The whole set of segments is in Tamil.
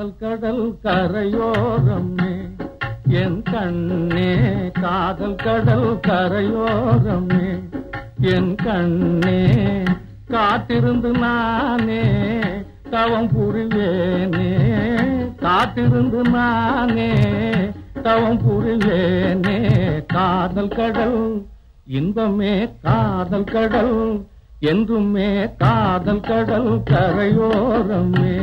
காதல் கடல் கரையோரமே என் கண்ணே, காதல் கடல் கரையோரமே என் கண்ணே, காத்திருந்து நானே தவம் புரிவேனே, காத்திருந்து நானே தவம் புரிவேனே. காதல் கடல் இன்பமே காதல் கடல் என்றுமே காதல் கடல் கரையோரமே.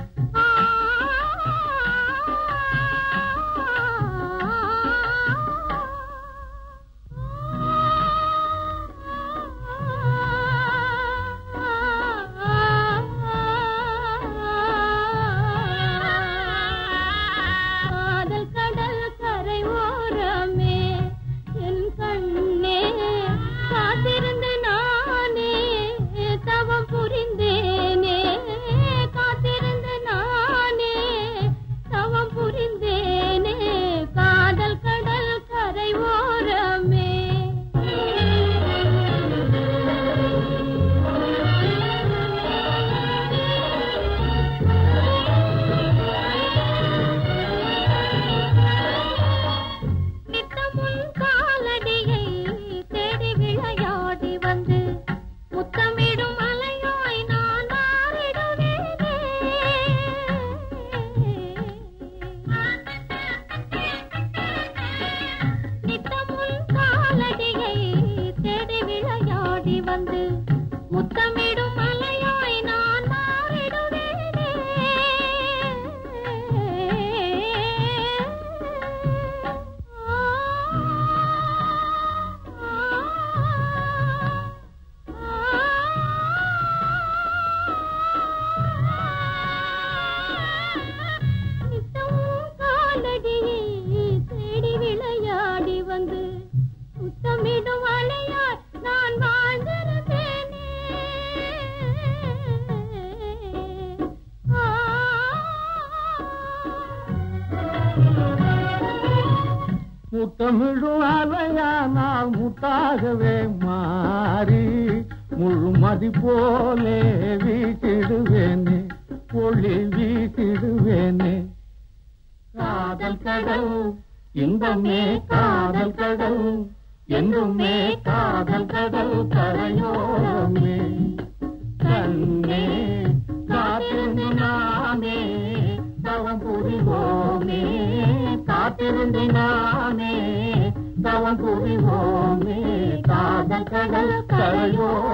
முத்தமிழும் அலையானால் முத்தாகவே மாறி முழுமதி போலே வீட்டிடுவேனே, ஒளி வீட்டிடுவேனே. காதல் கடல் இன்பமே காதல் கடல் என்றுமே காதல் கடல் கரையோரமே. கண்ணே காத்திருந்து நானே தவம் புரிவோமே, காத்திருந்து நானே தவம் புரிவோமே. காதல் கடல் கரையோரமே.